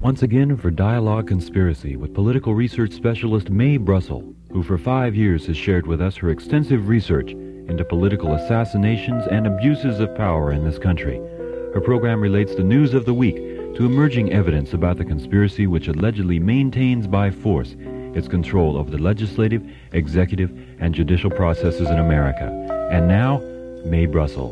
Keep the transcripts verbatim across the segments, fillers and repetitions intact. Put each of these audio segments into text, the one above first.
once again for Dialogue Conspiracy with political research specialist Mae Brussell, who for five years has shared with us her extensive research into political assassinations and abuses of power in this country. Her program relates the news of the week to emerging evidence about the conspiracy which allegedly maintains by force its control over the legislative, executive, and judicial processes in America. And now, Mae Brussell.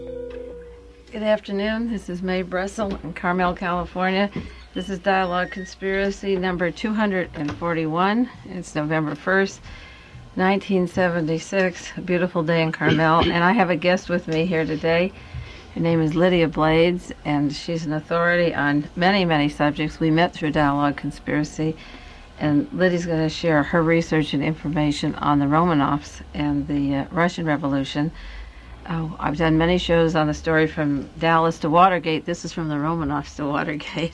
Good afternoon. This is Mae Brussell in Carmel, California. This is Dialogue Conspiracy number two hundred forty-one. It's November first, nineteen seventy-six. A beautiful day in Carmel. And I have a guest with me here today. Her name is Lydia Blades, and she's an authority on many, many subjects. We met through Dialogue Conspiracy, and Lydia's going to share her research and information on the Romanovs and the uh, Russian Revolution. Oh, I've done many shows on the story from Dallas to Watergate. This is from the Romanovs to Watergate.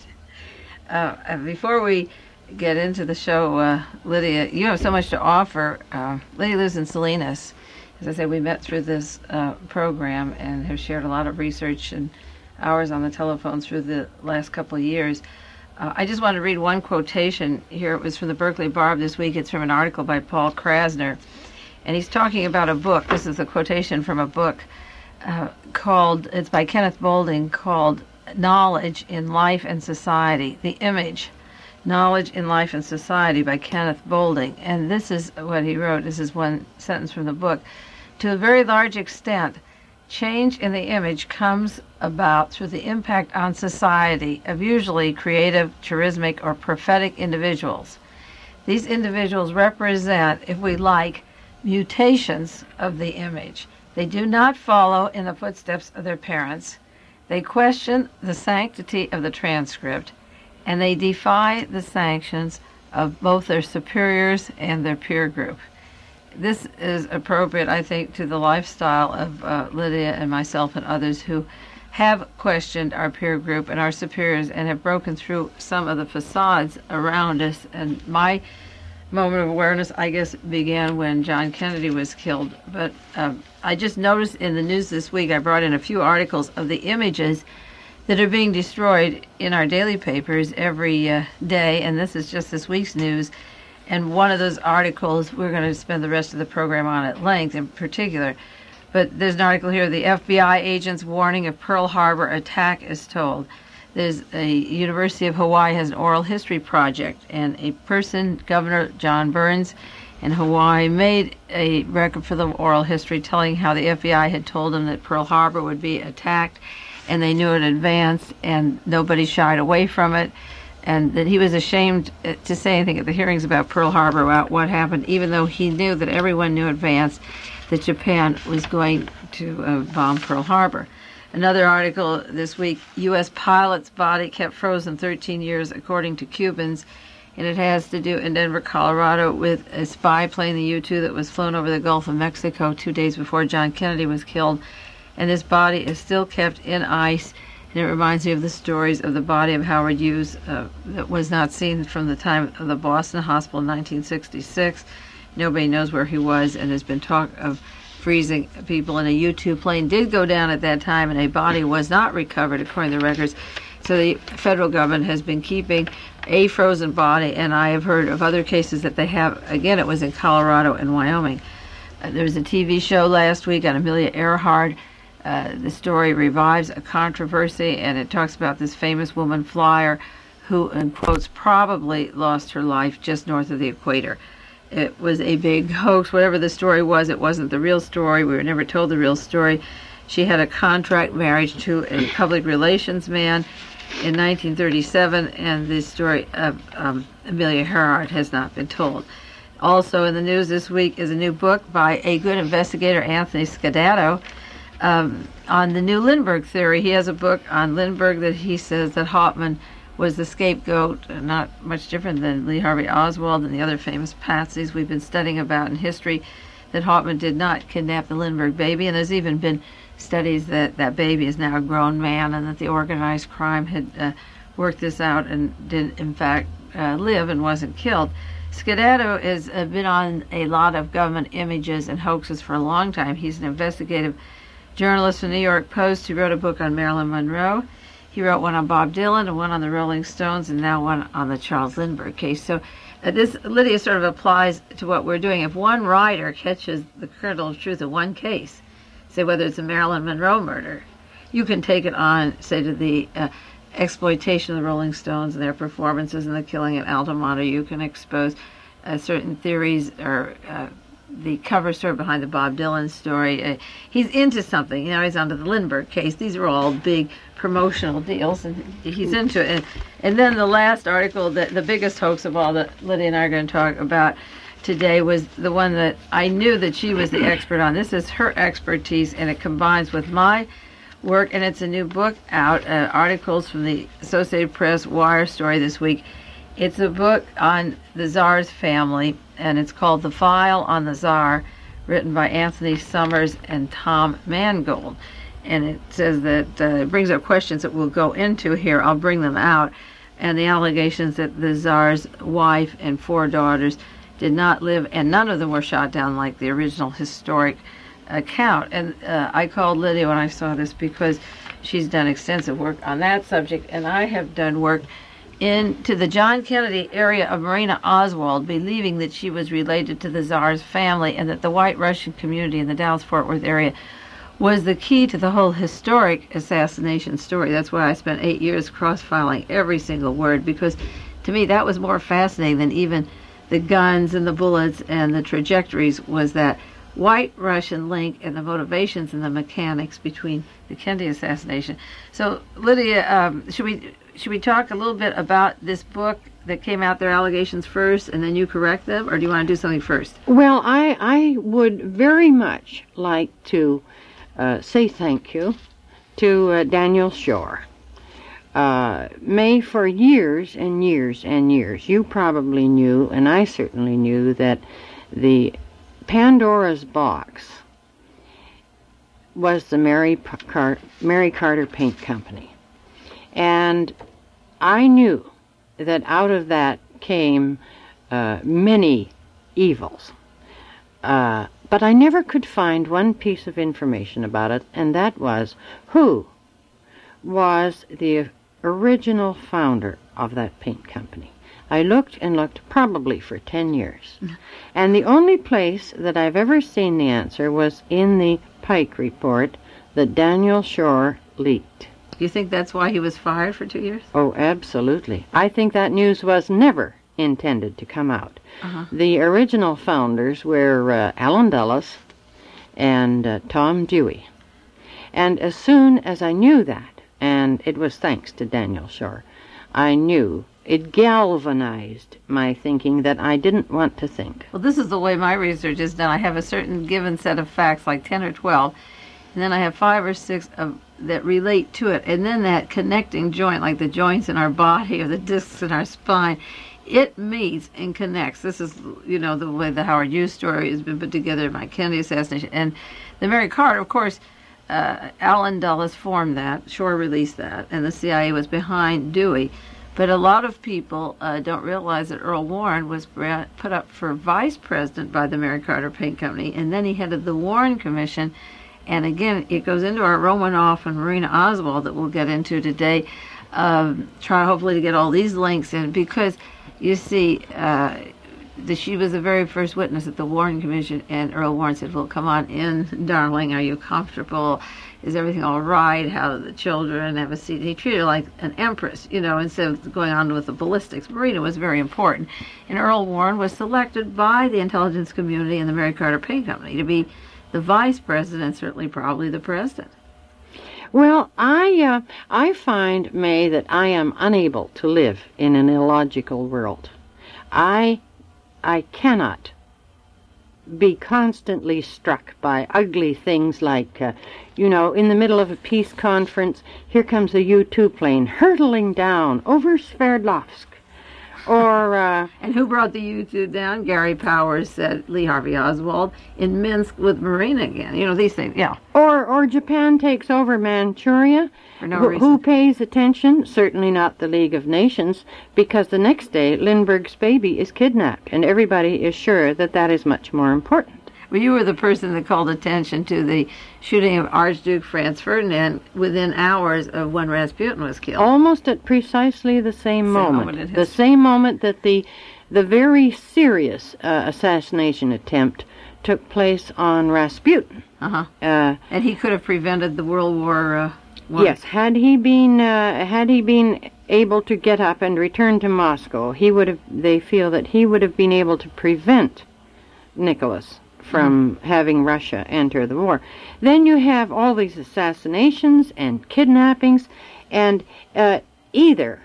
Uh, before we get into the show, uh, Lydia, you have so much to offer. Uh, Lydia lives in Salinas. As I said, we met through this uh, program and have shared a lot of research and hours on the telephone through the last couple of years. Uh, I just want to read one quotation here. It was from the Berkeley Barb this week. It's from an article by Paul Krasner. And he's talking about a book. This is a quotation from a book uh, called, it's by Kenneth Boulding, called Knowledge in Life and Society. The Image, Knowledge in Life and Society by Kenneth Boulding. And this is what he wrote. This is one sentence from the book. To a very large extent, change in the image comes about through the impact on society of usually creative, charismatic, or prophetic individuals. These individuals represent, if we like, mutations of the image. They do not follow in the footsteps of their parents. They question the sanctity of the transcript, and they defy the sanctions of both their superiors and their peer group. This is appropriate, I think, to the lifestyle of uh, Lydia and myself and others who have questioned our peer group and our superiors and have broken through some of the facades around us. And my moment of awareness, I guess, began when John Kennedy was killed. But um, I just noticed in the news this week, I brought in a few articles of the images that are being destroyed in our daily papers every uh, day, and this is just this week's news. And one of those articles we're going to spend the rest of the program on at length in particular. But there's an article here, the F B I agent's warning of Pearl Harbor attack is told. There's a University of Hawaii has an oral history project, and a person, Governor John Burns in Hawaii, made a record for the oral history telling how the F B I had told him that Pearl Harbor would be attacked, and they knew in advance, and nobody shied away from it, and that he was ashamed to say anything at the hearings about Pearl Harbor, about what happened, even though he knew that everyone knew in advance that Japan was going to uh, bomb Pearl Harbor. Another article this week, U S pilot's body kept frozen thirteen years, according to Cubans, and it has to do in Denver, Colorado, with a spy plane, the U two, that was flown over the Gulf of Mexico two days before John Kennedy was killed, and this body is still kept in ice, and it reminds me of the stories of the body of Howard Hughes uh, that was not seen from the time of the Boston Hospital in nineteen sixty-six. Nobody knows where he was, and there's been talk of freezing people, and a U two plane did go down at that time, and a body was not recovered according to the records. So the federal government has been keeping a frozen body, and I have heard of other cases that they have. Again, it was in Colorado and Wyoming. Uh, there was a T V show last week on Amelia Earhart. Uh, the story revives a controversy, and it talks about this famous woman flyer who, in quotes, probably lost her life just north of the equator. It was a big hoax. Whatever the story was, it wasn't the real story. We were never told the real story. She had a contract marriage to a public relations man in nineteen thirty-seven, and the story of um, Amelia Earhart has not been told. Also in the news this week is a new book by a good investigator, Anthony Skedato, um, on the new Lindbergh theory. He has a book on Lindbergh that he says that Hauptmann was the scapegoat, not much different than Lee Harvey Oswald and the other famous patsies we've been studying about in history, that Hauptmann did not kidnap the Lindbergh baby. And there's even been studies that that baby is now a grown man, and that the organized crime had uh, worked this out and did, in fact, uh, live and wasn't killed. Skedato has uh, been on a lot of government images and hoaxes for a long time. He's an investigative journalist for the New York Post who wrote a book on Marilyn Monroe. He wrote one on Bob Dylan and one on the Rolling Stones and now one on the Charles Lindbergh case. So uh, this, Lydia, sort of applies to what we're doing. If one writer catches the kernel of truth in one case, say whether it's a Marilyn Monroe murder, you can take it on, say, to the uh, exploitation of the Rolling Stones and their performances in the killing at Altamont, or you can expose uh, certain theories or uh, the cover story behind the Bob Dylan story. Uh, he's into something. You know, he's onto the Lindbergh case. These are all big promotional deals, and he's into it. And, and then the last article, the, the biggest hoax of all that Lydia and I are going to talk about today, was the one that I knew that she was the expert on. This is her expertise, and it combines with my work, and it's a new book out, uh, articles from the Associated Press Wire story this week. It's a book on the Tsar's family, and it's called The File on the Tsar, written by Anthony Summers and Tom Mangold. And it says that uh, it brings up questions that we'll go into here. I'll bring them out. And the allegations that the Tsar's wife and four daughters did not live, and none of them were shot down like the original historic account. And uh, I called Lydia when I saw this because she's done extensive work on that subject, and I have done work into the John Kennedy area of Marina Oswald, believing that she was related to the Tsar's family and that the white Russian community in the Dallas-Fort Worth area was the key to the whole historic assassination story. That's why I spent eight years cross-filing every single word, because to me that was more fascinating than even the guns and the bullets and the trajectories, was that white Russian link and the motivations and the mechanics between the Kennedy assassination. So, Lydia, um, should we should we talk a little bit about this book that came out, their allegations first, and then you correct them, or do you want to do something first? Well, I I would very much like to uh, say thank you to uh, Daniel Schorr. Uh, May, for years and years and years, you probably knew, and I certainly knew, that the Pandora's Box was the Mary, Car- Mary Carter Paint Company. And I knew that out of that came uh, many evils. Uh, but I never could find one piece of information about it, and that was who was the original founder of that paint company. I looked and looked probably for ten years. And the only place that I've ever seen the answer was in the Pike report that Daniel Schorr leaked. Do you think that's why he was fired for two years? Oh, absolutely. I think that news was never intended to come out. Uh-huh. The original founders were uh, Allen Dulles and uh, Tom Dewey. And as soon as I knew that, and it was thanks to Daniel Schorr, I knew it galvanized my thinking that I didn't want to think. Well, this is the way my research is done. I have a certain given set of facts, like ten or twelve, and then I have five or six of that relate to it, and then that connecting joint, like the joints in our body or the discs in our spine, it meets and connects. This is, you know, the way the Howard Hughes story has been put together, my Kennedy assassination, and the Mary Carter, of course. Uh, Allen Dulles formed that, Schorr released that, and the C I A was behind Dewey. But a lot of people uh, don't realize that Earl Warren was put up for vice president by the Mary Carter Paint Company, and then he headed the Warren Commission. And again, it goes into our Romanoff and Marina Oswald that we'll get into today. Um, try hopefully to get all these links in, because you see, uh, the, she was the very first witness at the Warren Commission, and Earl Warren said, well, come on in, darling, are you comfortable? Is everything all right? How are the children? Have a seat. He treated her like an empress, you know, instead of going on with the ballistics. Marina was very important. And Earl Warren was selected by the intelligence community and the Mary Carter Paint Company to be the vice president, certainly probably the president. Well, I uh, I find, May, that I am unable to live in an illogical world. I I cannot be constantly struck by ugly things like, uh, you know, in the middle of a peace conference, here comes a U two plane hurtling down over Sverdlovsk. Or, uh... And who brought the U two down? Gary Powers said, Lee Harvey Oswald, in Minsk with Marina again. You know, these things, yeah. Or or Japan takes over Manchuria. For no Wh- reason. Who pays attention? Certainly not the League of Nations, because the next day Lindbergh's baby is kidnapped, and everybody is sure that that is much more important. Well, you were the person that called attention to the shooting of Archduke Franz Ferdinand within hours of when Rasputin was killed. Almost at precisely the same, Same moment. moment in the history. same moment that the the very serious uh, assassination attempt took place on Rasputin. Uh-huh. Uh, And he could have prevented the World War uh, One. yes, had he been uh, had he been able to get up and return to Moscow, he would have. They feel that he would have been able to prevent Nicholas from mm. having Russia enter the war. Then you have all these assassinations and kidnappings, and uh, either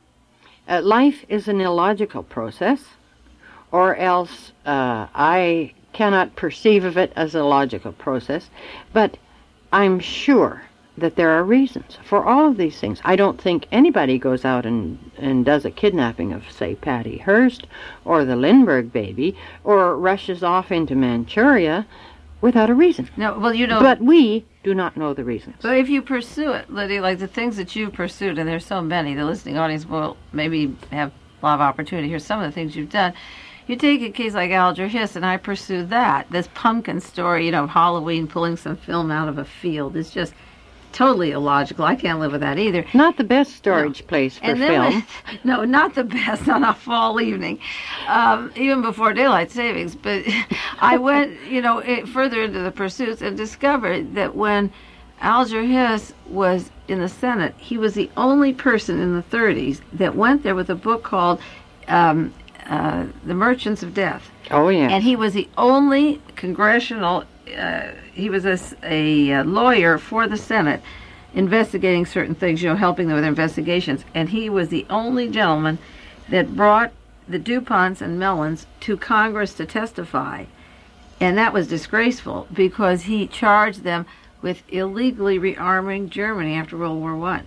uh, life is an illogical process, or else uh, I cannot perceive of it as a logical process, but I'm sure that there are reasons for all of these things. I don't think anybody goes out and, and does a kidnapping of, say, Patty Hearst or the Lindbergh baby, or rushes off into Manchuria without a reason. No, well, you know... But we do not know the reasons. But if you pursue it, Lydia, like the things that you pursued, and there's so many, the listening audience will maybe have a lot of opportunity to hear some of the things you've done. You take a case like Alger Hiss, and I pursued that. This pumpkin story, you know, of Halloween pulling some film out of a field is just totally illogical. I can't live with that either. Not the best storage no. place for and then film. When, no, not the best on a fall evening, um, even before daylight savings. But I went, you know, it, further into the pursuits and discovered that when Alger Hiss was in the Senate, he was the only person in the thirties that went there with a book called um, uh, The Merchants of Death. Oh, yeah. And he was the only congressional, uh, he was a, a lawyer for the Senate investigating certain things, you know, helping them with their investigations. And he was the only gentleman that brought the DuPonts and Mellons to Congress to testify. And that was disgraceful because he charged them with illegally rearming Germany after World War One.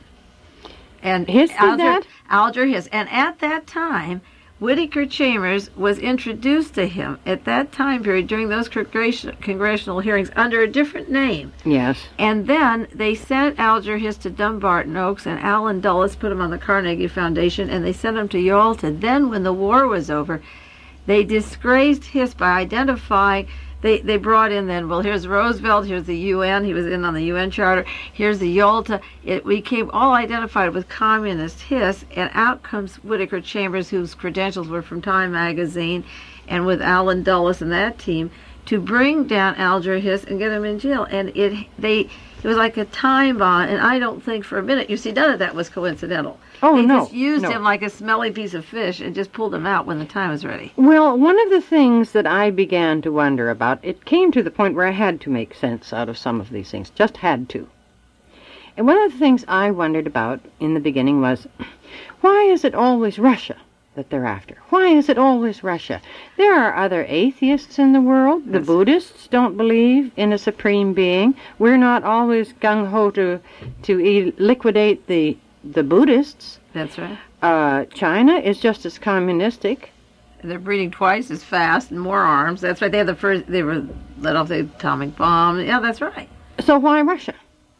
And Hiss did Alger, that? Alger Hiss. And at that time, Whittaker Chambers was introduced to him at that time period during those congressional hearings under a different name. Yes. And then they sent Alger Hiss to Dumbarton Oaks, and Alan Dulles put him on the Carnegie Foundation, and they sent him to Yalta. Then when the war was over, they disgraced Hiss by identifying, they, they brought in then, well, here's Roosevelt, here's the U N, he was in on the U N Charter, here's the Yalta. It became all identified with communist Hiss, and out comes Whittaker Chambers, whose credentials were from Time magazine, and with Alan Dulles and that team, to bring down Alger Hiss and get him in jail. And it they it was like a time bomb, and I don't think for a minute, you see, none of that was coincidental. Oh, they no. just used no. him like a smelly piece of fish and just pulled him out when the time was ready. Well, one of the things that I began to wonder about, it came to the point where I had to make sense out of some of these things, just had to. And one of the things I wondered about in the beginning was, why is it always Russia that they're after? Why is it always Russia? There are other atheists in the world. The That's... Buddhists don't believe in a supreme being. We're not always gung-ho to, to e- liquidate the the Buddhists. That's right. Uh, China is just as communistic. They're breeding twice as fast and more arms. That's right. They had the first. They were let off the atomic bomb. Yeah, that's right. So why Russia?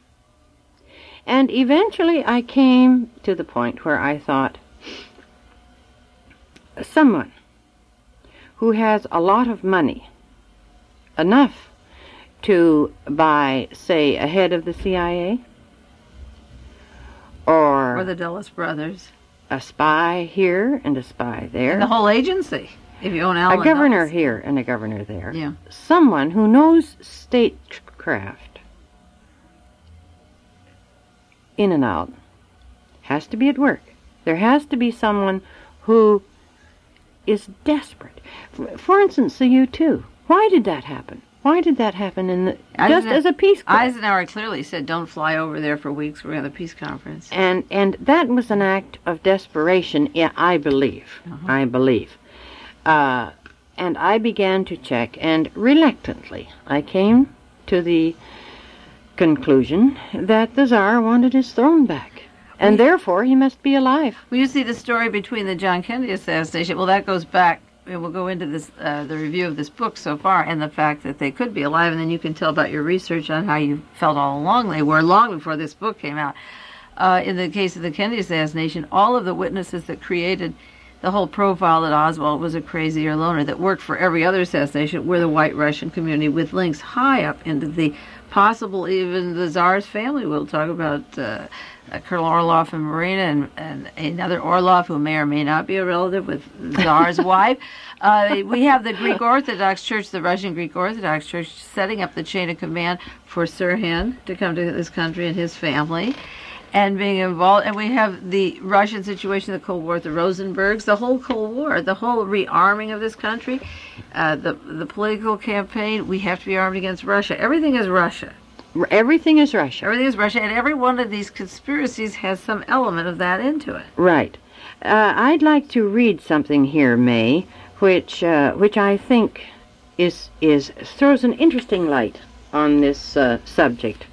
And eventually I came to the point where I thought, someone who has a lot of money, enough to buy, say, a head of the C I A, or, Or the Dulles brothers. a spy here and a spy there, And the whole agency, if you own Alan a governor Dulles. here and a governor there, Yeah. someone who knows statecraft in and out has to be at work. There has to be someone who is desperate. For, for instance, the U two. Why did that happen? Why did that happen in the, just Eisenen- as a peace corps? Eisenhower clearly said, don't fly over there for weeks. We're going to have a peace conference. And and that was an act of desperation, yeah, I believe. Uh-huh. I believe. Uh, and I began to check, and reluctantly I came to the conclusion that the Tsar wanted his throne back. And therefore he must be alive. Well, you see the story between the John Kennedy assassination. Well, that goes back, and we'll go into this uh, the review of this book so far, and the fact that they could be alive, and then you can tell about your research on how you felt all along they were, long before this book came out. Uh, in the case of the Kennedy assassination, all of the witnesses that created the whole profile that Oswald was a crazy or loner that worked for every other assassination were the white Russian community, with links high up into the possible, even the Tsar's family. We'll talk about uh, uh, Colonel Orlov and Marina, and, and another Orlov who may or may not be a relative with the Tsar's wife. Uh, we have the Greek Orthodox Church, the Russian Greek Orthodox Church, setting up the chain of command for Sirhan to come to this country and his family, and being involved. And we have the Russian situation, the Cold War, the Rosenbergs, the whole Cold War, the whole rearming of this country, uh, the the political campaign. We have to be armed against Russia. Everything is Russia. Everything is Russia. Everything is Russia, and every one of these conspiracies has some element of that into it. Right. Uh, I'd like to read something here, May, which uh, which I think is is throws an interesting light on this uh, subject.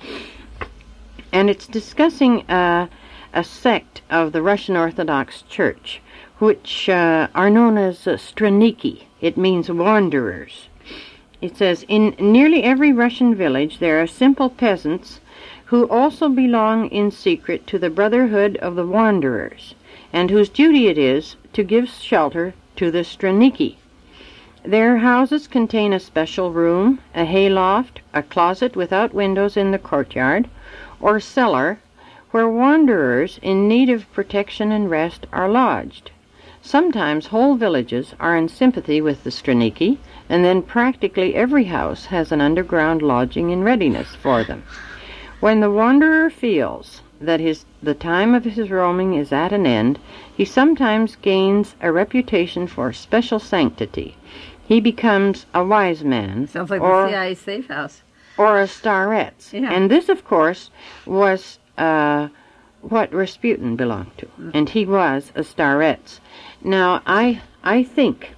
And it's discussing uh, a sect of the Russian Orthodox Church, which uh, are known as uh, Straniki. It means wanderers. It says, in nearly every Russian village there are simple peasants who also belong in secret to the Brotherhood of the Wanderers, and whose duty it is to give shelter to the Straniki. Their houses contain a special room, a hayloft, a closet without windows in the courtyard, or cellar, where wanderers in need of protection and rest are lodged. Sometimes whole villages are in sympathy with the Straniki, and then practically every house has an underground lodging in readiness for them. When the wanderer feels that his the time of his roaming is at an end, he sometimes gains a reputation for special sanctity. He becomes a wise man. Sounds like or, the C I A safe house. Or a starets. Yeah. And this, of course, was uh, what Rasputin belonged to. And he was a starets. Now, I I think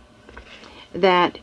that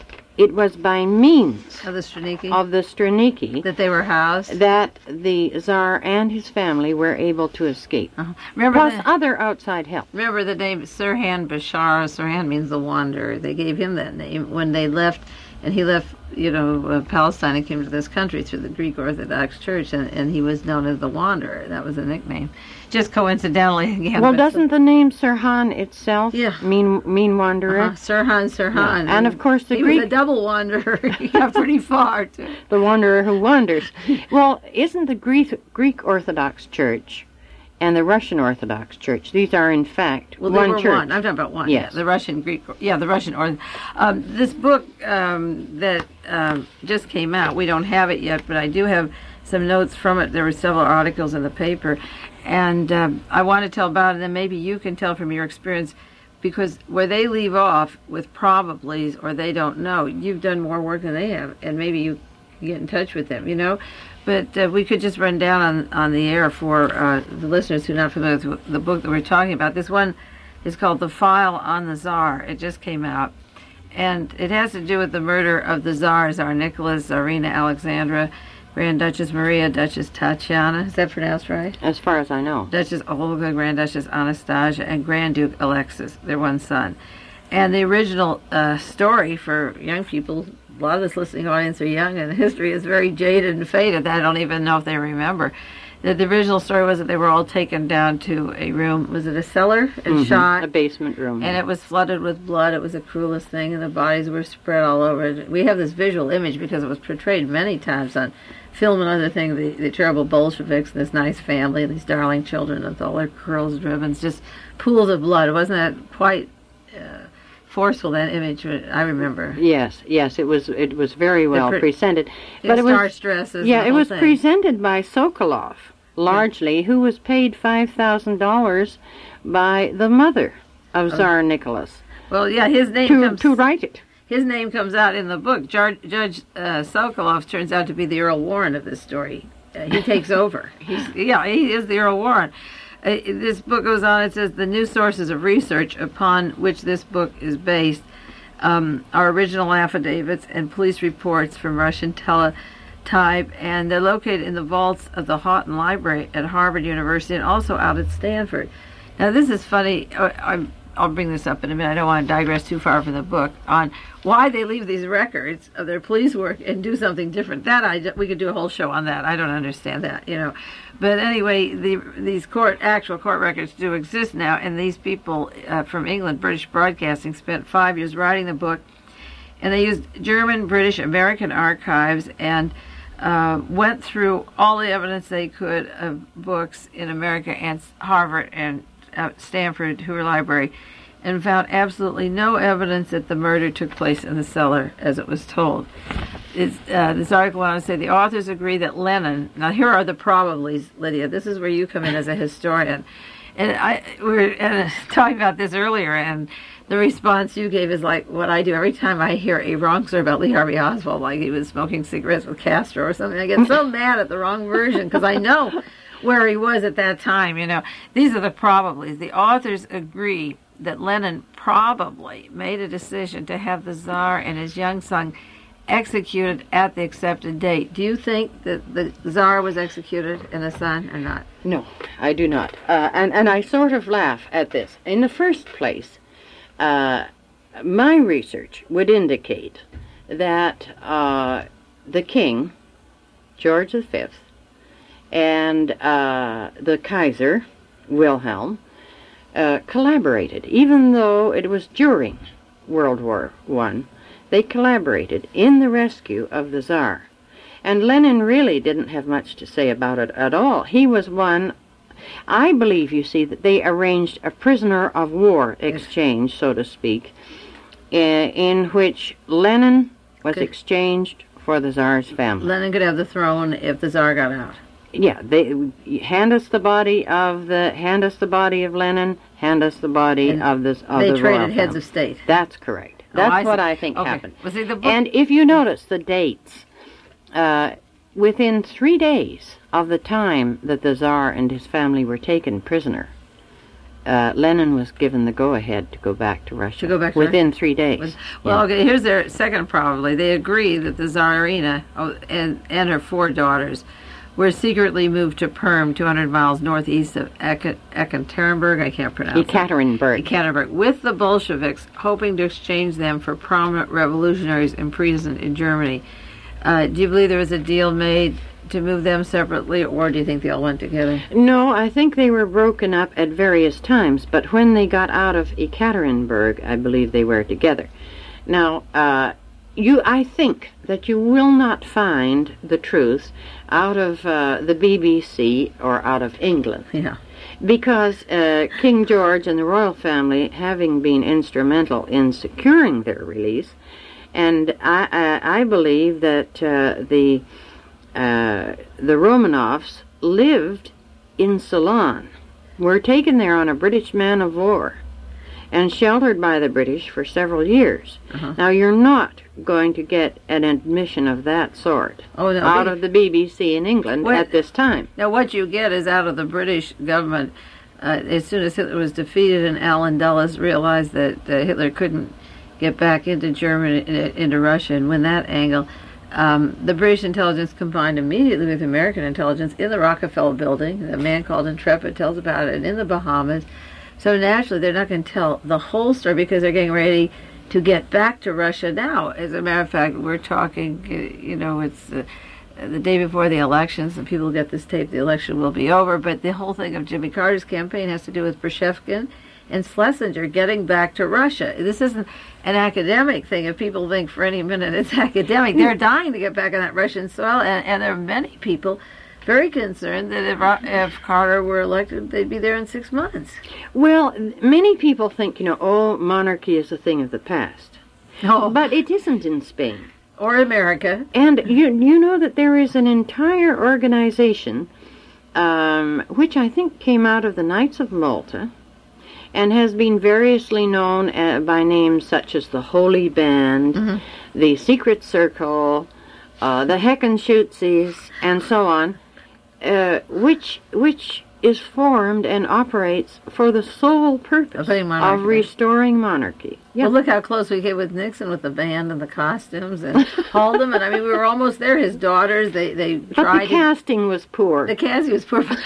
it was by means Of the Straniki? of the Straniki that they were housed? that the Tsar and his family were able to escape. Uh-huh. Remember Plus the, other outside help. remember the name Sirhan Bashar. Sirhan means the wanderer. They gave him that name when they left, and he left, you know, uh, Palestine and came to this country through the Greek Orthodox Church, and, and he was known as the Wanderer. That was a nickname. Just coincidentally, again. Well, but- doesn't the name Sirhan itself Yeah. mean mean wanderer? Uh-huh. Sirhan, Sirhan. Yeah. And of course the he Greek- was a double wanderer. He got pretty far, too. The wanderer who wanders. Well, isn't the Greek Greek Orthodox Church and the Russian Orthodox Church, these are in fact Well, they one were church? one. I'm talking about one. Yes. Yeah, the Russian Greek. Yeah, the Russian. Or um, this book um, that um, just came out. We don't have it yet, but I do have some notes from it. There were several articles in the paper, and um, I want to tell about it. And maybe you can tell from your experience, because where they leave off with probablys or they don't know, you've done more work than they have, and maybe you can get in touch with them. You know. But uh, we could just run down on, on the air for uh, the listeners who are not familiar with the book that we're talking about. This one is called The File on the Tsar. It just came out. And it has to do with the murder of the Tsar, Tsar Nicholas, Tsarina Alexandra, Grand Duchess Maria, Duchess Tatiana. Is that pronounced right? As far as I know. Duchess Olga, Grand Duchess Anastasia, and Grand Duke Alexis, their one son. And the original uh, story for young people, a lot of this listening audience are young, and history is very jaded and faded. I don't even know if they remember. The, the original story was that they were all taken down to a room. Was it a cellar? And Mhm, shot. a basement room. And it was flooded with blood. It was the cruelest thing, and the bodies were spread all over. We have this visual image because it was portrayed many times on film and other things, the, the terrible Bolsheviks and this nice family, and these darling children with all their curls, ribbons, just pools of blood. Wasn't that quite uh, forceful, that image? I remember. Yes, yes, it was it was very well pre- presented. The But it was starch dresses. yeah, and the it whole was thing. presented by Sokolov, largely, who was paid five thousand dollars by the mother of Tsar Nicholas Well, yeah, his name to comes. to write it. His name comes out in the book. Jar- Judge uh, Sokolov turns out to be the Earl Warren of this story. Uh, he takes over. He's yeah, he is the Earl Warren. Uh, this book goes on. It says the new sources of research upon which this book is based um, are original affidavits and police reports from Russian teletype, and they're located in the vaults of the Houghton Library at Harvard University and also out at Stanford. Now, this is funny. I, I'm I'll bring this up in a minute. I don't want to digress too far from the book on why they leave these records of their police work and do something different. That I we could do a whole show on that. I don't understand that, you know. But anyway, the these court actual court records do exist now, and these people uh, from England, British Broadcasting, spent five years writing the book, and they used German, British, American archives and uh, went through all the evidence they could of books in America and Harvard and at Stanford Hoover Library, and found absolutely no evidence that the murder took place in the cellar as it was told. It's, uh, this article went on to say the authors agree that Lennon, now here are the probablys, Lydia, this is where you come in as a historian, and I we were uh, talking about this earlier, and the response you gave is like what I do every time I hear a wrong story about Lee Harvey Oswald, like he was smoking cigarettes with Castro or something. I get so mad at the wrong version because I know where he was at that time, you know. These are the probablys. The authors agree that Lenin probably made a decision to have the Tsar and his young son executed at the accepted date. Do you think that the Tsar was executed and the son or not? No, I do not. Uh, and, and I sort of laugh at this. In the first place, uh, my research would indicate that uh, the king, George the Fifth, and uh, the Kaiser, Wilhelm, uh, collaborated. Even though it was during World War One, they collaborated in the rescue of the Tsar. And Lenin really didn't have much to say about it at all. He was one, I believe, you see, that they arranged a prisoner of war exchange, so to speak, uh, in which Lenin was Good. exchanged for the Tsar's family. Lenin could have the throne if the Tsar got out. Yeah, they hand us the body of the hand us the body of Lenin, hand us the body And of this of they the traded royal heads family. of state. That's correct. Oh, That's I what see. I think Okay. happened. Well, see, the book- And if you notice the dates, uh, within three days of the time that the Tsar and his family were taken prisoner, uh, Lenin was given the go-ahead to go back to Russia. To go back to within Russia? three days. Well, Yeah. okay, here's their second probably. They agree that the Tsarina oh, and, and her four daughters were secretly moved to Perm, two hundred miles northeast of Ek- Ekaterinburg. I can't pronounce it. Ekaterinburg. Ekaterinburg, with the Bolsheviks, hoping to exchange them for prominent revolutionaries imprisoned in Germany. Uh, do you believe there was a deal made to move them separately, or do you think they all went together? No, I think they were broken up at various times, but when they got out of Ekaterinburg, I believe they were together. Now, uh, you, I think that you will not find the truth out of uh, the B B C or out of England. Yeah. Because uh, King George and the royal family, having been instrumental in securing their release, and I, I, I believe that uh, the uh, the Romanovs lived in Ceylon, were taken there on a British man of war, and sheltered by the British for several years. Uh-huh. Now, you're not going to get an admission of that sort Oh, no, out they- of the B B C in England What- at this time. Now, what you get is out of the British government. Uh, as soon as Hitler was defeated and Allen Dulles realized that uh, Hitler couldn't get back into Germany, into Russia, and win that angle, um, the British intelligence combined immediately with American intelligence in the Rockefeller building. A man called Intrepid tells about it, and in the Bahamas. So naturally, they're not going to tell the whole story because they're getting ready to get back to Russia now. As a matter of fact, we're talking, uh, you know, it's uh, the day before the elections, and people get this tape, the election will be over, but the whole thing of Jimmy Carter's campaign has to do with Brezhnev and Schlesinger getting back to Russia. This isn't an academic thing. If people think for any minute it's academic, they're dying to get back on that Russian soil, and, and there are many people very concerned that if, if Carter were elected, they'd be there in six months. Well, many people think, you know, oh, monarchy is a thing of the past. Oh, But it isn't in Spain. or America. And you you know that there is an entire organization, um, which I think came out of the Knights of Malta, and has been variously known uh, by names such as the Holy Band, Mm-hmm. the Secret Circle, uh, the Heckenschützes, and so on, uh, which which is formed and operates for the sole purpose Of putting monarchy of restoring monarchy. Yeah. Well, look how close we came with Nixon with the band and the costumes and Haldeman. I mean, we were almost there. His daughters, they, they but tried the to... casting was poor. The casting was poor. But,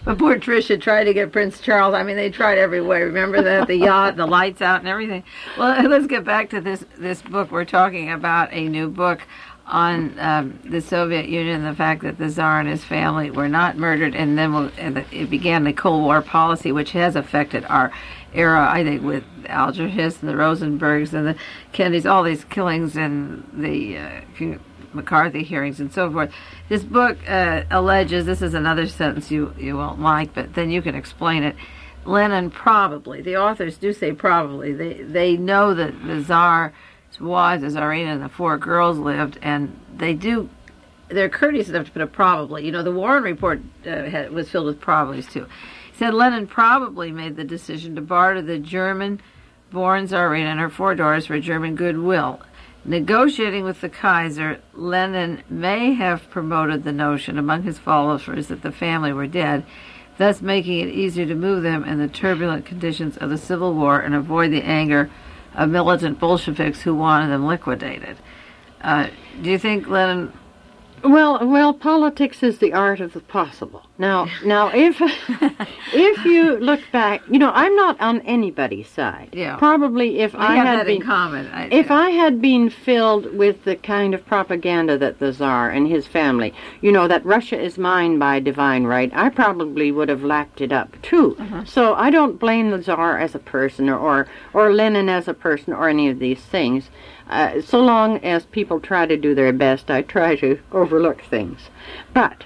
But poor Tricia tried to get Prince Charles. I mean, they tried every way. Remember that? The yacht, the lights out, and everything. Well, let's get back to this, this book. We're talking about a new book on um, the Soviet Union, the fact that the Tsar and his family were not murdered, and then we'll, and the, it began the Cold War policy, which has affected our era, I think, with Alger Hiss and the Rosenbergs and the Kennedys, all these killings and the uh, McCarthy hearings and so forth. This book uh, alleges, this is another sentence you, you won't like, but then you can explain it. Lenin probably, the authors do say probably, they, they know that the Tsar was, the Tsarina, and the four girls lived, and they do, they're courteous enough to put a probably. You know, the Warren Report uh, had, was filled with probablys, too. He said Lenin probably made the decision to barter the German-born Tsarina and her four daughters for German goodwill. Negotiating with the Kaiser, Lenin may have promoted the notion among his followers that the family were dead, thus making it easier to move them in the turbulent conditions of the Civil War and avoid the anger of militant Bolsheviks who wanted them liquidated. Uh, do you think Lenin... Well, well, politics is the art of the possible. Now, now, if if you look back, you know, I'm not on anybody's side. Yeah. Probably if we I have had that been in common. I, if yeah. I had been filled with the kind of propaganda that the Tsar and his family, you know, that Russia is mine by divine right, I probably would have lapped it up too. Uh-huh. So I don't blame the Tsar as a person or or, or Lenin as a person or any of these things. Uh, so long as people try to do their best, I try to overlook things. But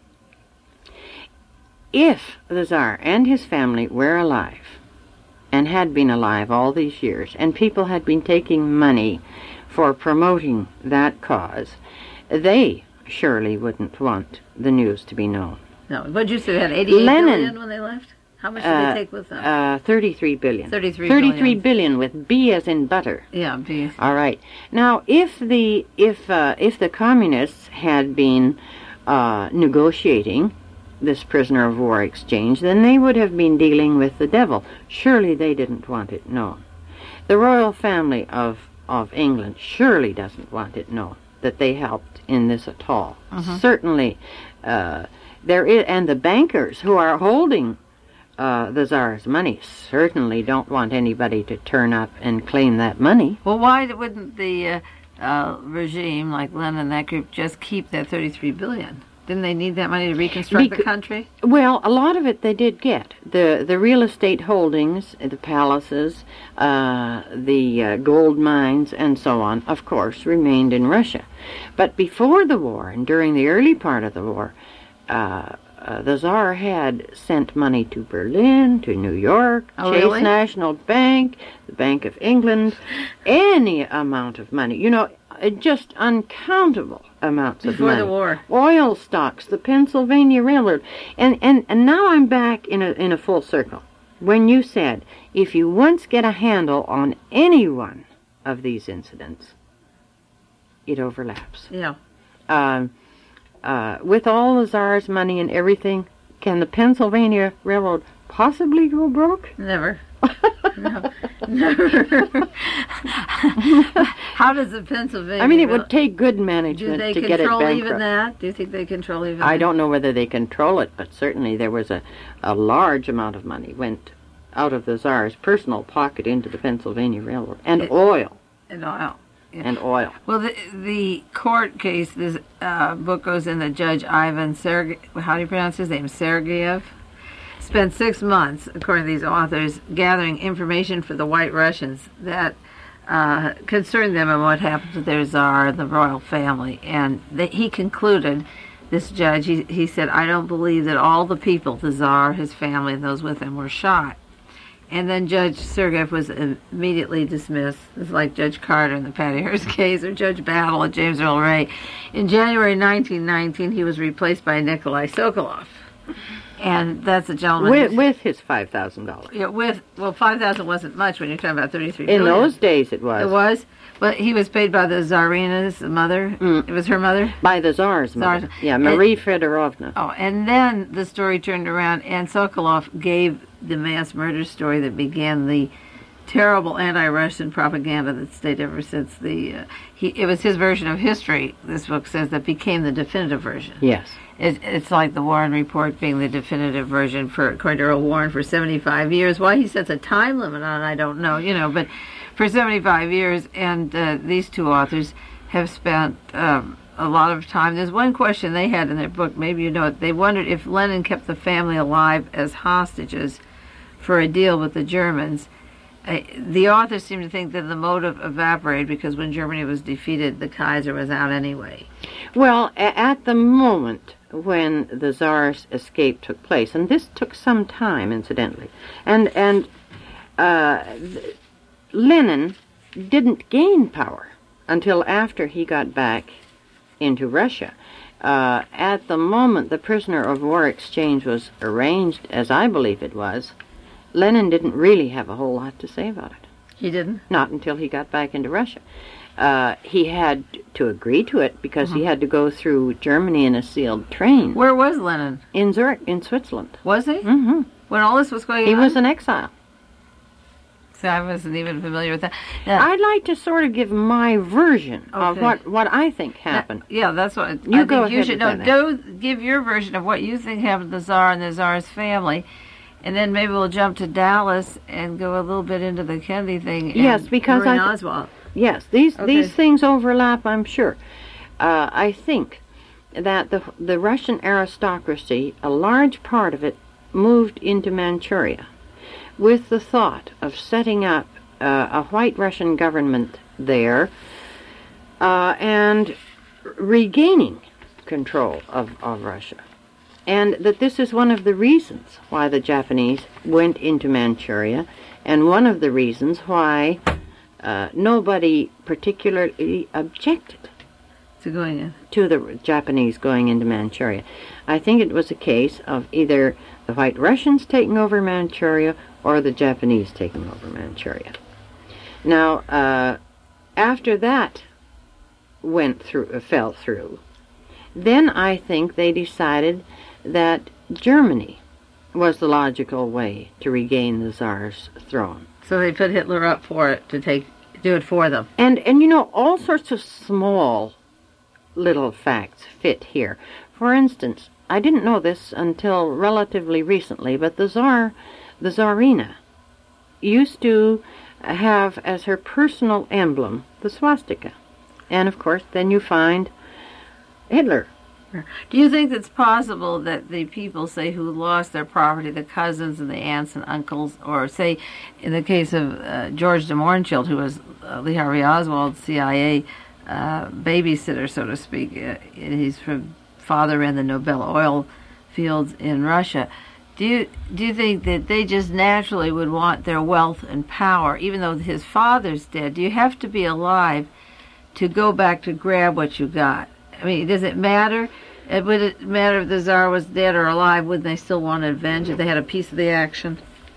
if the Tsar and his family were alive, and had been alive all these years, and people had been taking money for promoting that cause, they surely wouldn't want the news to be known. No, what did you say? They had eighty-eight Lenin, billion when they left? How much did uh, they take with them? Uh, thirty-three billion. thirty-three thirty-three billion. billion with B as in butter. Yeah, B. All right. Now, if the if uh, if the communists had been uh, negotiating this prisoner of war exchange, then they would have been dealing with the devil. Surely they didn't want it known. The royal family of of England surely doesn't want it known that they helped in this at all. Uh-huh. Certainly, uh, there is, and the bankers who are holding Uh, the Tsar's money certainly don't want anybody to turn up and claim that money. Well, why wouldn't the uh, uh, regime, like Lenin and that group, just keep that thirty-three billion? Didn't they need that money to reconstruct Bec- the country? Well, a lot of it they did get. The the real estate holdings, the palaces, uh, the uh, gold mines, and so on, of course, remained in Russia. But before the war, and during the early part of the war, uh, Uh, the Tsar had sent money to Berlin, to New York, Oh, Chase really? National Bank, the Bank of England, any amount of money. You know, uh, just uncountable amounts of Before money. the war. Oil stocks, the Pennsylvania Railroad. And, and, and now I'm back in a, in a full circle. When you said, if you once get a handle on any one of these incidents, it overlaps. Yeah. Um, Uh, with all the Tsar's money and everything, can the Pennsylvania Railroad possibly go broke? Never. No. Never. How does the Pennsylvania... I mean, it Rail- would take good Do management they to get it control bankrupt. even that? Do you think they control even I that? don't know whether they control it, but certainly there was a, a large amount of money went out of the Tsar's personal pocket into the Pennsylvania Railroad. And It- oil. And oil. Yeah. And oil. Well, the the court case, this uh, book goes in, the Judge Ivan Serge, how do you pronounce his name? Sergeyev? Spent six months, according to these authors, gathering information for the White Russians that uh, concerned them and what happened to their Tsar and the royal family. And they, he concluded, this judge, he, he said, I don't believe that all the people, the Tsar, his family, and those with him, were shot. And then Judge Sergeyev was immediately dismissed. It's like Judge Carter in the Patty Hearst case, or Judge Battle at James Earl Ray. In January nineteen nineteen, he was replaced by Nikolai Sokolov. And that's a gentleman... With, who's- with his five thousand dollars. Yeah, with, well, five thousand wasn't much when you're talking about thirty-three In billion. those days it was. It was? But he was paid by the Tsarina's mother. Mm. It was her mother? By the Tsar's mother. Tsar's- Yeah, Marie Fedorovna. Oh, and then the story turned around, and Sokolov gave the mass murder story that began the terrible anti-Russian propaganda that stayed ever since the... Uh, he, it was his version of history, this book says, that became the definitive version. Yes. it, it's like the Warren Report being the definitive version for, according to Earl Warren, for seventy-five years. Why he sets a time limit on it, I don't know, you know, but for seventy-five years, and uh, these two authors have spent um, a lot of time. There's one question they had in their book, maybe you know it, they wondered if Lenin kept the family alive as hostages for a deal with the Germans. Uh, the authors seem to think that the motive evaporated because when Germany was defeated, the Kaiser was out anyway. Well, a- at the moment when the Tsar's escape took place, and this took some time, incidentally, and and uh, th- Lenin didn't gain power until after he got back into Russia. Uh, at the moment the prisoner of war exchange was arranged, as I believe it was, Lenin didn't really have a whole lot to say about it. He didn't? Not until he got back into Russia. Uh, he had to agree to it because uh-huh. he had to go through Germany in a sealed train. Where was Lenin? In Zurich, in Switzerland. Was he? Mm-hmm. When all this was going he on? He was in exile. So I wasn't even familiar with that. Now, I'd like to sort of give my version okay. of what, what I think happened. Now, yeah, that's what you I go think you ahead should with know. that. Do give your version of what you think happened to the Tsar and the Tsar's family. And then maybe we'll jump to Dallas and go a little bit into the Kennedy thing. And yes, because Marie I th- Oswald. Yes, these okay. these things overlap, I'm sure. Uh, I think that the the Russian aristocracy, a large part of it, moved into Manchuria with the thought of setting up uh, a white Russian government there uh, and regaining control of, of Russia. And that this is one of the reasons why the Japanese went into Manchuria, and one of the reasons why uh, nobody particularly objected to going in. to the Japanese going into Manchuria. I think it was a case of either the White Russians taking over Manchuria or the Japanese taking over Manchuria. Now, uh, after that went through, uh, fell through, then I think they decided that Germany was the logical way to regain the Tsar's throne. So they put Hitler up for it to take do it for them. And and you know, all sorts of small little facts fit here. For instance, I didn't know this until relatively recently, but the Tsar, the Tsarina, used to have as her personal emblem the swastika. And of course, then you find Hitler. Do you think it's possible that the people, say, who lost their property, the cousins and the aunts and uncles, or say, in the case of uh, George de Mohrenschildt, who was uh, Lee Harvey Oswald's C I A uh, babysitter, so to speak, uh, he's from father ran the Nobel oil fields in Russia. Do you do you think that they just naturally would want their wealth and power, even though his father's dead? Do you have to be alive to go back to grab what you got? I mean, does it matter? It, would it matter if the Tsar was dead or alive? Wouldn't they still want to avenge if they had a piece of the action?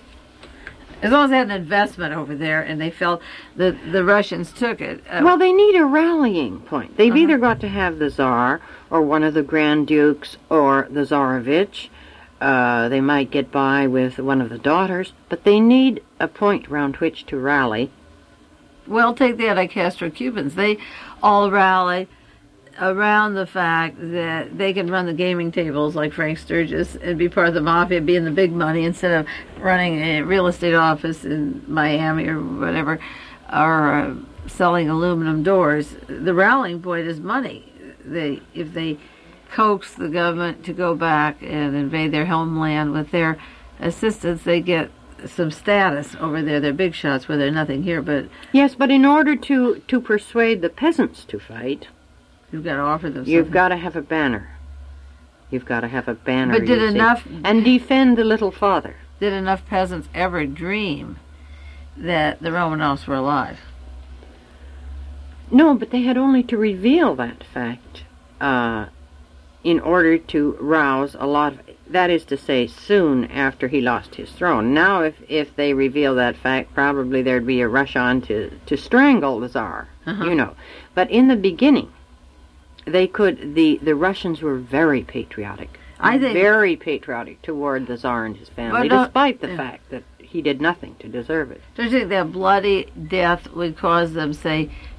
As long as they had an investment over there and they felt that the Russians took it. Uh, well, they need a rallying point. They've uh-huh. either got to have the Tsar or one of the Grand Dukes or the Tsarevich. Uh, they might get by with one of the daughters, but they need a point around which to rally. Well, take the anti-Castro-Cubans. They all rally around the fact that they can run the gaming tables like Frank Sturgis and be part of the mafia, be in the big money instead of running a real estate office in Miami or whatever, or uh, selling aluminum doors. The rallying point is money. They, if they coax the government to go back and invade their homeland with their assistance, they get some status over there. They're big shots where they're nothing here. But yes, but in order to, to persuade the peasants to fight, you've got to offer them something. You've got to have a banner. You've got to have a banner. But did enough see, and defend the little father. Did enough peasants ever dream that the Romanovs were alive? No, but they had only to reveal that fact uh, in order to rouse a lot of, that is to say, soon after he lost his throne. Now, if, if they reveal that fact, probably there'd be a rush on to, to strangle the Tsar, uh-huh. you know. But in the beginning, they could, the, the Russians were very patriotic. I think, very patriotic toward the Tsar and his family, despite the yeah. fact that he did nothing to deserve it. Don't you think that bloody death would cause them, say,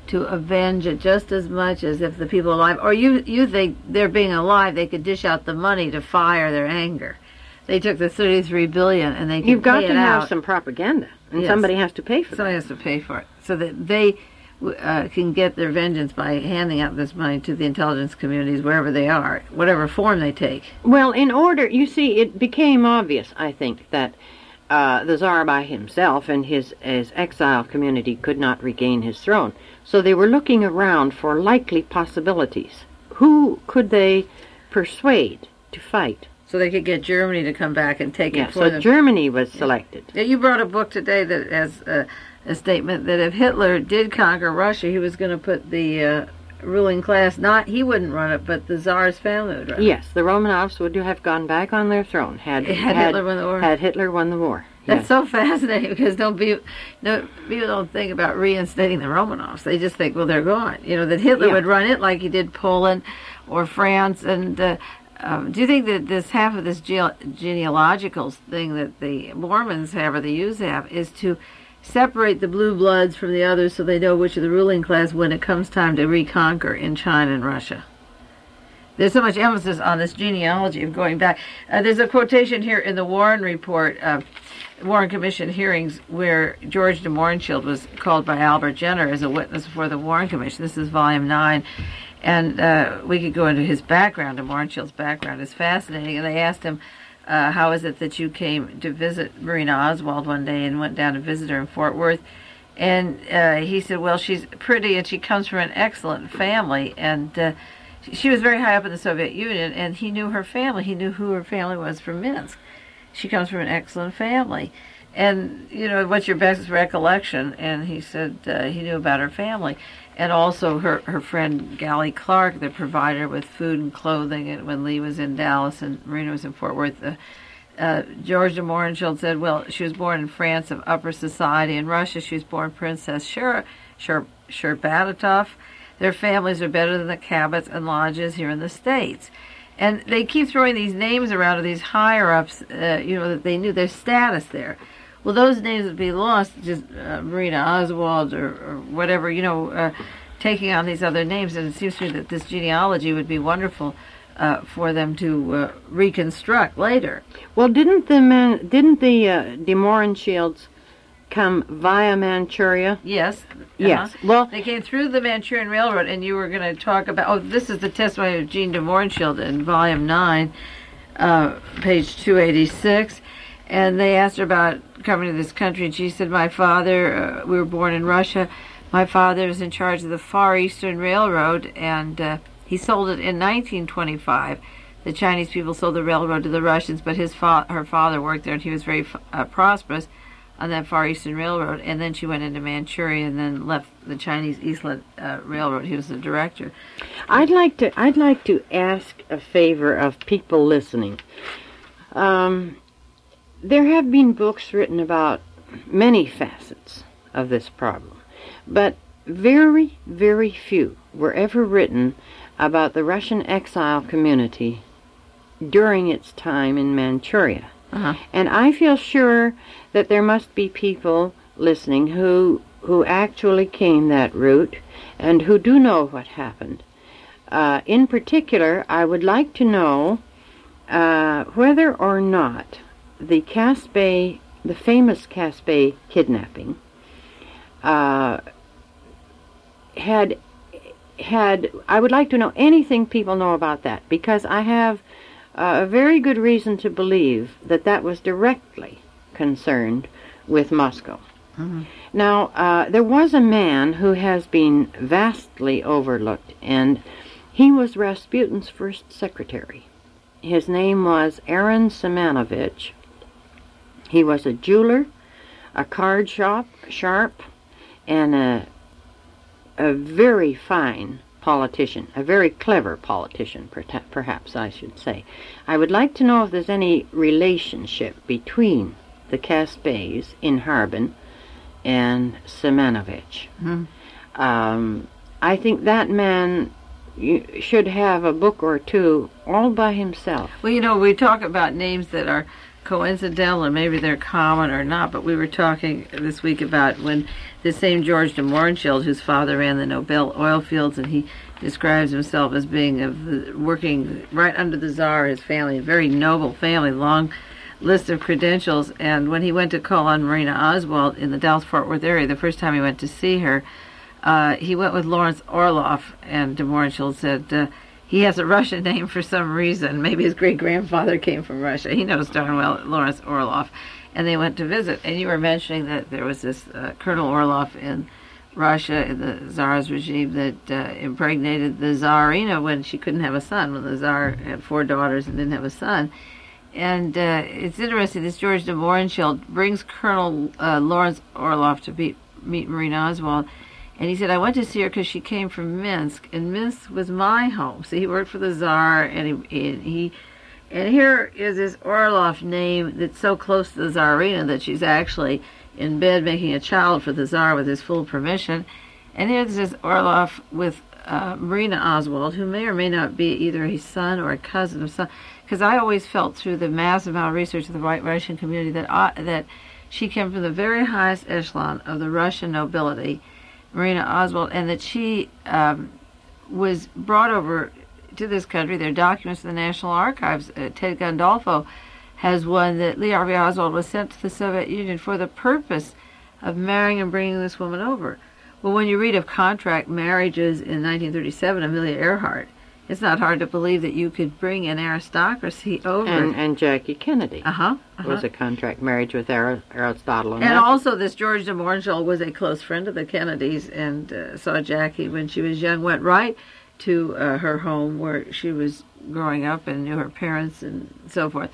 to avenge it just as much as if the people alive, or you you think they're being alive, they could dish out the money to fire their anger. They took the thirty-three billion dollars and they could You've got pay to it have out. some propaganda, and Yes. somebody has to pay for Somebody that. has to pay for it, so that they uh, can get their vengeance by handing out this money to the intelligence communities wherever they are, whatever form they take. Well, in order, you see, it became obvious, I think, that uh, the Tsar by himself and his, his exile community could not regain his throne. So they were looking around for likely possibilities. Who could they persuade to fight? So they could get Germany to come back and take Yeah, it for so them. Germany was selected. Yeah, you brought a book today that has a, a statement that if Hitler did conquer Russia, he was going to put the uh, ruling class, not he wouldn't run it, but the Tsar's family would run it. Yes, the Romanovs would have gone back on their throne had, Had Hitler won the war. Had Hitler won the war. That's Yes. so fascinating because don't be, no, people don't think about reinstating the Romanovs. They just think, well, they're gone. You know, that Hitler Yeah. would run it like he did Poland or France. And uh, um, do you think that this half of this ge- genealogical thing that the Mormons have or the Jews have is to separate the blue bloods from the others so they know which of the ruling class when it comes time to reconquer in China and Russia? There's so much emphasis on this genealogy of going back. Uh, there's a quotation here in the Warren Report, uh, Warren Commission hearings, where George de Mohrenschildt was called by Albert Jenner as a witness before the Warren Commission. This is volume nine. And uh, we could go into his background. De Mohrenschildt's background is fascinating. And they asked him, uh, how is it that you came to visit Marina Oswald one day and went down to visit her in Fort Worth? And uh, he said, well, she's pretty and she comes from an excellent family. And uh, she was very high up in the Soviet Union, and he knew her family. He knew who her family was from Minsk. She comes from an excellent family. And, you know, what's your best recollection? And he said uh, he knew about her family. And also her, her friend Gally Clark that provided her with food and clothing and when Lee was in Dallas and Marina was in Fort Worth. Uh, uh, George de Mohrenschildt said, well, she was born in France of upper society. In Russia, she was born Princess Shur- Shur- Shurbatov. Their families are better than the Cabots and lodges here in the States. And they keep throwing these names around of these higher-ups, uh, you know, that they knew their status there. Well, those names would be lost, just uh, Marina Oswald or, or whatever, you know, uh, taking on these other names. And it seems to me that this genealogy would be wonderful uh, for them to uh, reconstruct later. Well, didn't the man, didn't the uh, de Mohrenschildts come via Manchuria? Yes. Yes. Uh-huh. Well, They came through the Manchurian Railroad, and you were going to talk about, oh, this is the testimony of Jean de Mohrenschildt in Volume nine, uh, page two eighty-six. And they asked her about coming to this country, and she said, my father, uh, we were born in Russia. My father was in charge of the Far Eastern Railroad, and uh, he sold it in nineteen twenty-five. The Chinese people sold the railroad to the Russians, but his fa- her father worked there, and he was very uh, prosperous on that Far Eastern Railroad. And then she went into Manchuria and then left the Chinese Eastland uh, Railroad. He was the director. I'd like to I'd like to ask a favor of people listening. Um, there have been books written about many facets of this problem, but very, very few were ever written about the Russian exile community during its time in Manchuria. Uh-huh. And I feel sure that there must be people listening who who actually came that route and who do know what happened. Uh, in particular, I would like to know uh, whether or not the Casbah, the famous Casbah kidnapping, uh, had had. I would like to know anything people know about that, because I have uh, a very good reason to believe that that was directly concerned with Moscow. Mm-hmm. Now, uh, there was a man who has been vastly overlooked, and he was Rasputin's first secretary. His name was Aaron Simonovich. He was a jeweler, a card shop, sharp, and a, a very fine politician, a very clever politician, perhaps I should say. I would like to know if there's any relationship between the Casbahs in Harbin and Simonovich. Mm-hmm. Um, I think that man you should have a book or two all by himself. Well, you know, we talk about names that are coincidental or maybe they're common or not, but we were talking this week about when the same George de Mohrenschildt, whose father ran the Nobel oil fields, and he describes himself as being of the, working right under the Tsar, his family, a very noble family, long list of credentials. And when he went to call on Marina Oswald in the Dallas-Fort Worth area, the first time he went to see her, uh, he went with Lawrence Orloff, and de Mohrenschildt said, uh, he has a Russian name for some reason. Maybe his great-grandfather came from Russia. He knows darn well Lawrence Orloff. And they went to visit. And you were mentioning that there was this uh, Colonel Orloff in Russia, in the Tsar's regime, that uh, impregnated the Tsarina when she couldn't have a son, when the Tsar had four daughters and didn't have a son. And uh, it's interesting, this George de Mohrenschildt brings Colonel uh, Lawrence Orloff to meet, meet Marina Oswald. And he said, I went to see her because she came from Minsk, and Minsk was my home. So he worked for the Tsar, and he, and he, and here is this Orloff name that's so close to the Tsarina that she's actually in bed making a child for the Tsar with his full permission. And here's this Orloff with uh, Marina Oswald, who may or may not be either his son or a cousin of some. Because I always felt through the massive amount of research of the White Russian community that uh, that she came from the very highest echelon of the Russian nobility, Marina Oswald, and that she um, was brought over to this country. There are documents in the National Archives. Uh, Ted Gandolfo has one that Lee Harvey Oswald was sent to the Soviet Union for the purpose of marrying and bringing this woman over. Well, when you read of contract marriages in nineteen thirty-seven, Amelia Earhart, it's not hard to believe that you could bring an aristocracy over. And, and Jackie Kennedy uh-huh, uh-huh. was a contract marriage with Aristotle. And, and also this George de Mohrenschildt was a close friend of the Kennedys and uh, saw Jackie when she was young, went right to uh, her home where she was growing up and knew her parents and so forth.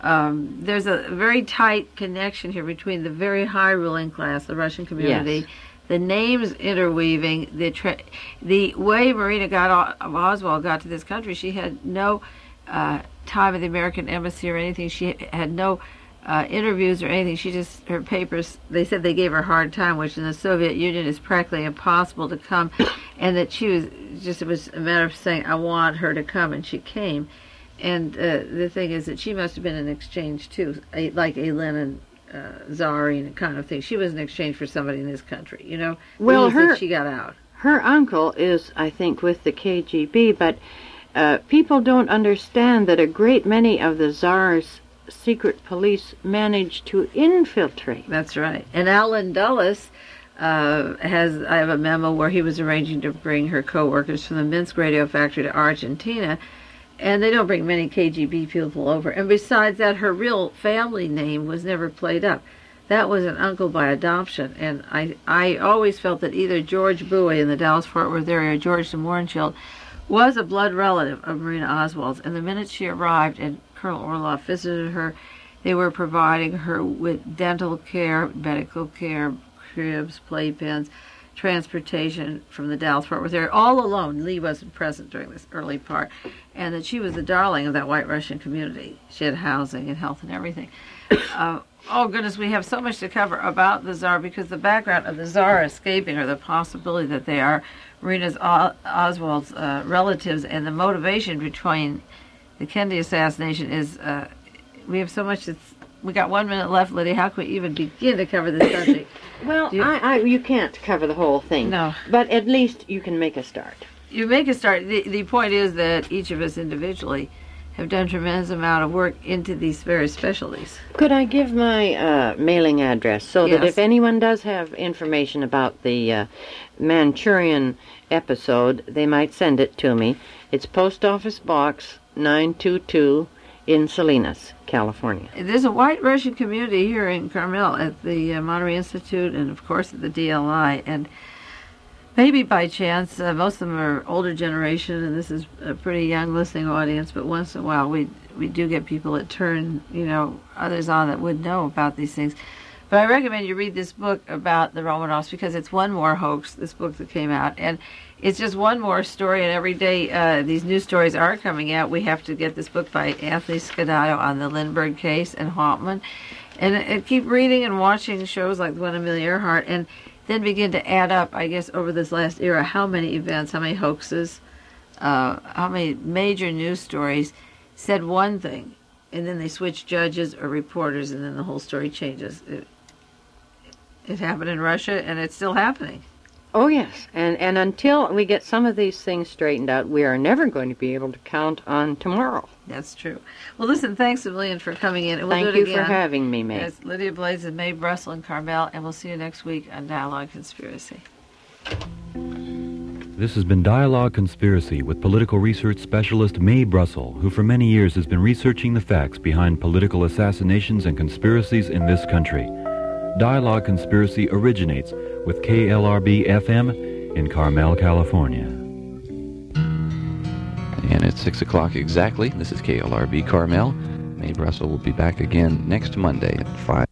Um, there's a very tight connection here between the very high ruling class, the Russian community, yes. The names interweaving, the tra- the way Marina got Oswald got to this country. She had no uh, time at the American embassy or anything. She had no uh, interviews or anything. She just, her papers, they said they gave her a hard time, which in the Soviet Union is practically impossible to come, and that she was just, it was a matter of saying, I want her to come, and she came. And uh, the thing is that she must have been in exchange too, a, like a Lenin uh, Tsarina kind of thing. She was in exchange for somebody in this country, you know. Well, her she got out. Her uncle is, I think, with the K G B, but uh, people don't understand that a great many of the Tsar's secret police managed to infiltrate. That's right. And Alan Dulles uh, has, I have a memo where he was arranging to bring her co-workers from the Minsk radio factory to Argentina. And they don't bring many K G B people over. And besides that, her real family name was never played up. That was an uncle by adoption. And I I always felt that either George Bowie in the Dallas-Fort Worth area or George de Mohrenschildt was a blood relative of Marina Oswald's. And the minute she arrived and Colonel Orloff visited her, they were providing her with dental care, medical care, cribs, playpens, transportation from the Dallas-Fort Worth area, all alone. Lee wasn't present during this early part. And that she was the darling of that white Russian community. She had housing and health and everything. Uh, oh, goodness, we have so much to cover about the Tsar, because the background of the Tsar escaping, or the possibility that they are Marina Oswald's uh, relatives, and the motivation between the Kennedy assassination is, uh, we have so much that's, we got one minute left, Lydia. How can we even begin to cover this subject? Well, you, I, I, you can't cover the whole thing. No. But at least you can make a start. You make a start. The, the point is that each of us individually have done a tremendous amount of work into these various specialties. Could I give my uh, mailing address so Yes. that if anyone does have information about the uh, Manchurian episode, they might send it to me. It's Post Office Box nine two two in Salinas, California. There's a white Russian community here in Carmel at the uh, Monterey Institute and, of course, at the D L I. And maybe by chance, uh, most of them are older generation, and this is a pretty young listening audience, but once in a while we we do get people that turn, you know, others on that would know about these things. But I recommend you read this book about the Romanovs, because it's one more hoax, this book that came out, and it's just one more story, and every day uh, these new stories are coming out. We have to get this book by Anthony Scadato on the Lindbergh case and Hauptmann, and, and keep reading and watching shows like the one of Amelia Earhart, and then begin to add up, I guess, over this last era, how many events, how many hoaxes, uh, how many major news stories said one thing, and then they switch judges or reporters, and then the whole story changes. It, it happened in Russia, and it's still happening. Oh, yes. And, and until we get some of these things straightened out, we are never going to be able to count on tomorrow. That's true. Well, listen, thanks a million for coming in. And we'll Thank do it you again. for having me, May. It's Lydia Blaze and Mae Brussell and Carmel, and we'll see you next week on Dialogue Conspiracy. This has been Dialogue Conspiracy with political research specialist Mae Brussell, who for many years has been researching the facts behind political assassinations and conspiracies in this country. Dialogue Conspiracy originates with K L R B F M in Carmel, California. And it's six o'clock exactly. This is K L R B Carmel. Mae Brussell will be back again next Monday at five.